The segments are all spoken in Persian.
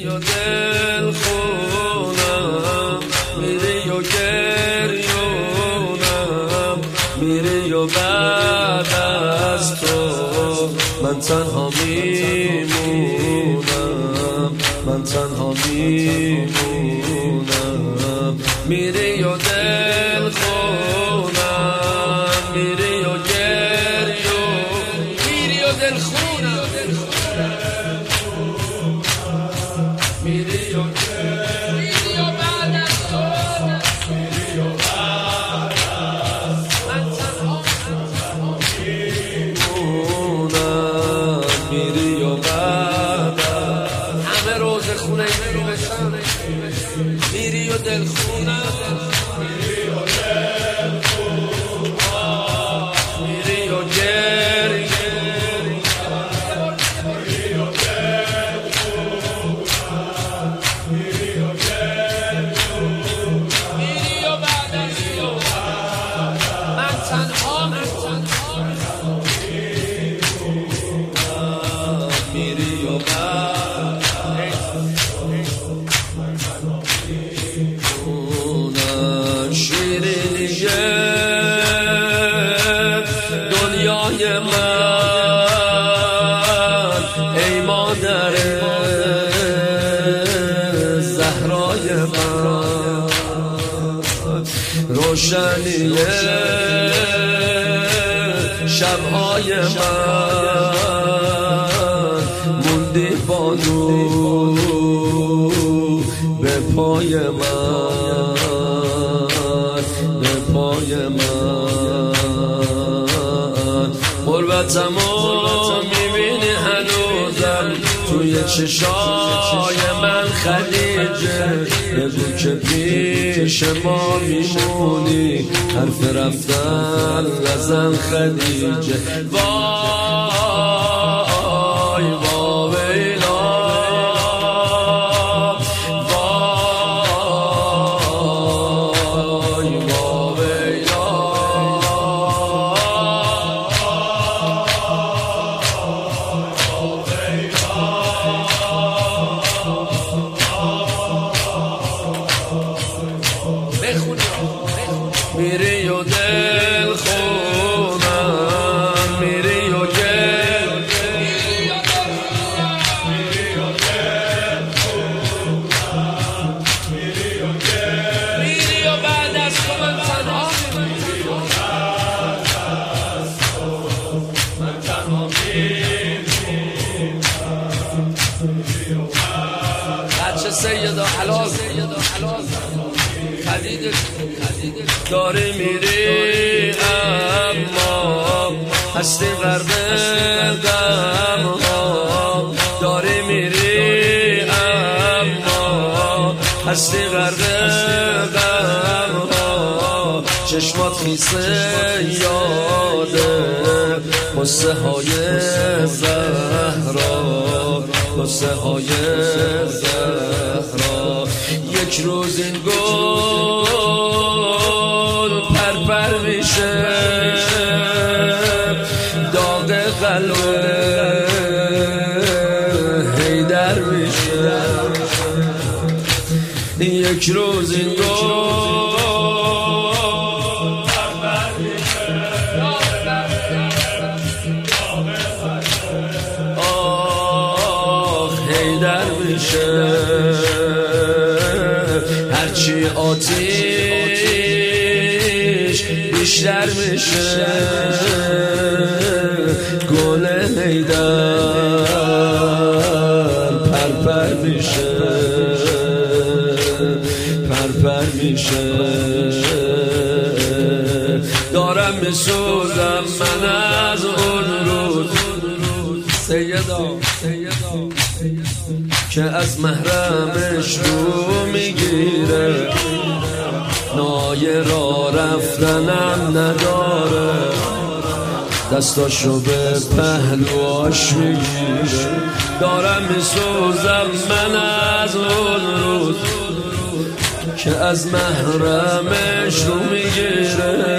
و دل خونم، میری و گریونم، میری و بعد از تو من تنها میمونم، من تنها میمونم. میری و دل خونم، میری و گریونم، میری و دل خونم، میری و میری و بعد از تو، میری و بعد از من تنها میمونم، میری و بعد همه روز خونه میری بشم، میری و دل خونم، میری و دل خونم، میری و گری، میری و دل خونم، میری و گری، میری و بعد از تو من تنها میمونم، میری و بعد شیرینی دنیای من، ای مادر زهرای من، روشنی شبهای من، موندی با نور به پای من، به پای من. غربتمو میبینی هنوزم توی چشای من خدیجه، بگو که پیش ما میمونی، حرف رفتن نزن خدیجه. وای واویلا، وای واویلا، میری و دل خونم، میری و گل، میری و دل خونم، میری و گل، میری و بعد از تو من تنها میمونم. بچه سیدا حلال خدیده داری میری اما هستی غرق غم ها، داری میری اما هستی غرق غم ها، چشمات خیسه یاده قصه های زهرا، قصه های زهرا. یک روز این گل پرپر میشه، داغ قلب حیدر میشه. یک روز این گل پرپر میشه، آه حیدر میشه. هرچی آتیش بیشتر میشه، گل حیدر پرپر میشه، پرپر میشه. دارم میسوزم من از اون روز سیدا که از محرمش رو میگیره، نای را رفتنم نداره، دستاشو به پهلواش میگیره. دارم میسوزم من از اون روز که از محرمش رو میگیره،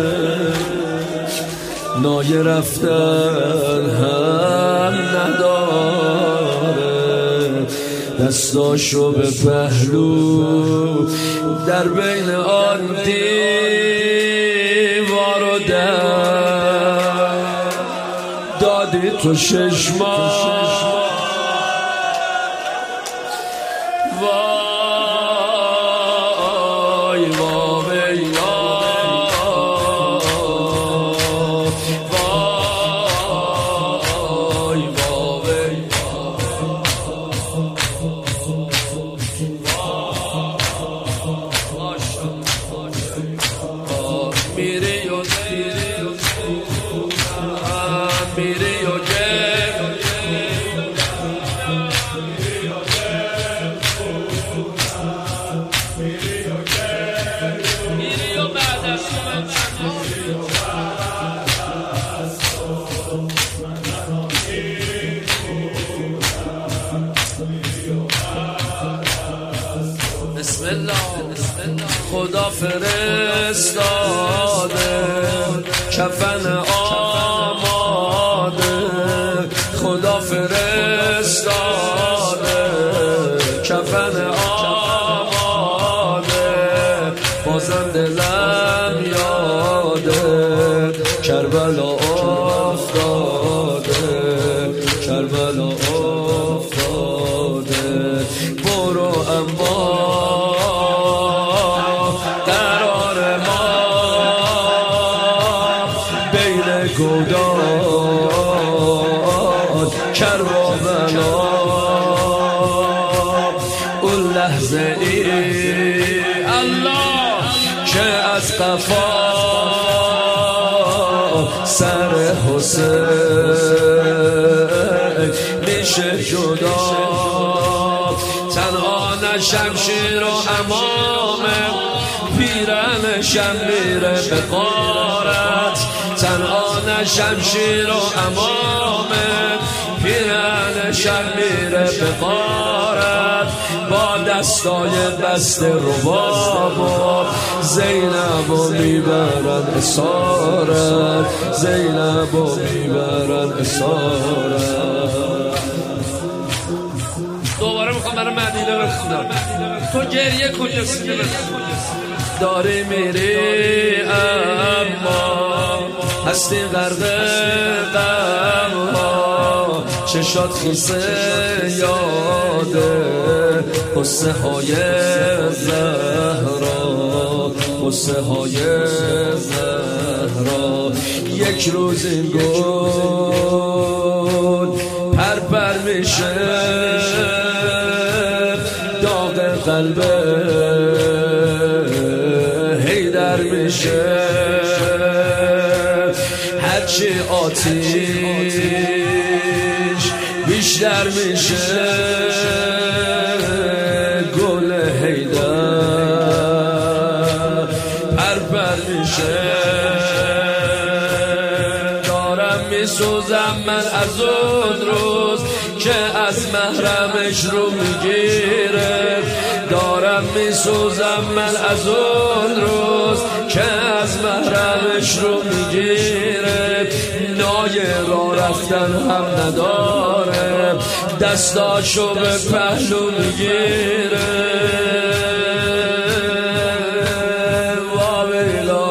نای رفتن هم نداره، دستاشو به پهلو در بین آن دیوار و در دادی تو 6 ماه. وای وای خدا فرستاده کفن آماده، خدا فرستاده کفن آماده، بازم دلم یاده کربلا افتاده، کربلا افتاده. برو اما گودان کربلا اون لحظه ای الله که از قفا سر حسین میشه جدا. تنها نه شمشیر و امامه، پیرنشم میره به غارت. تنها نه شمشیر و امامه، پیرنشم میره به غارت. با دستای بسته رباب و زینب و میبرن اسارت، زینب و میبرن اسارت. دوباره میخوام برای مدینه بخونم، تو گریه کن یا سینه بخون. داری میری اما هستی غرق غم‌ها، چشات خیسه یاده قصه های زهرا، قصه های زهرا. یک روز این گل پر میشه، داغ قلب حیدر میشه. هرچی آتیش بیشتر میشه، گل حیدر پر میشه. دارم میسوزم من از اون روز که از محرمش رو میگیره، دارم میسوزم من از اون روز که از محرمش رو میگیره. نای را رفتن هم نداره، دستاشو به پهلو میگیره. واویلا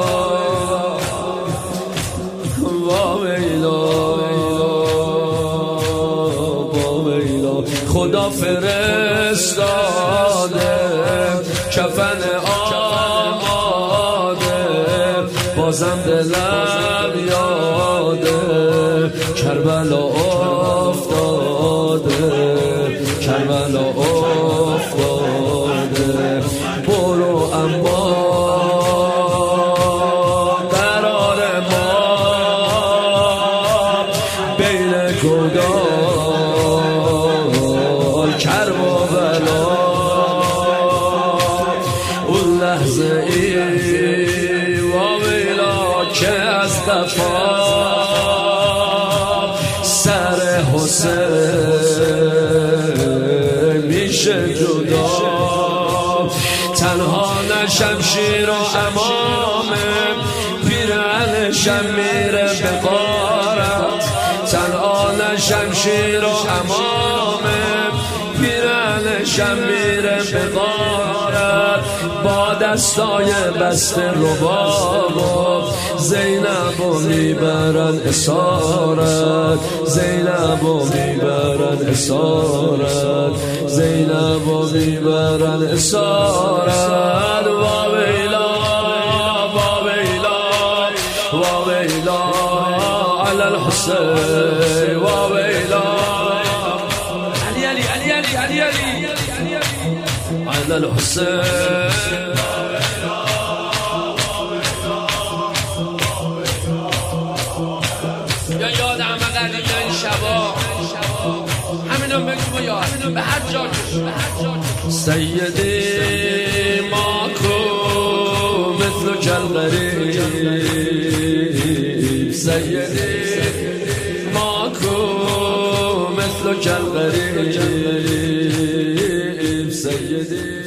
واویلا واویلا. خدا فرستاده کفن آماده، بازم دلم یاده کربلا افتاده، کربلا افتاده. برو اما قرار ما بین گودال کربلا اون لحظه ای واویلا که از قفا سر حسین میشه جدا. تنها نه شمشیر و امامه، پیرنشم میره به غارت. تنها نه شمشیر و امامه، پیرنشم شب میره به غارت با دستای بسته رباب زینبو میبرن اسارت زینبو میبرن اسارت زینبو میبرن اسارت وا ویلا وا ویلا وا ویلا علی الحسین وا ویلا علی علی علی علی علی علی علی الحسین یا یاد همه قدیم این شبا همینم بگو یاد به هر جا سیدی ماکو مثل الغریب سیدی ماکو مثل الغریب سیدی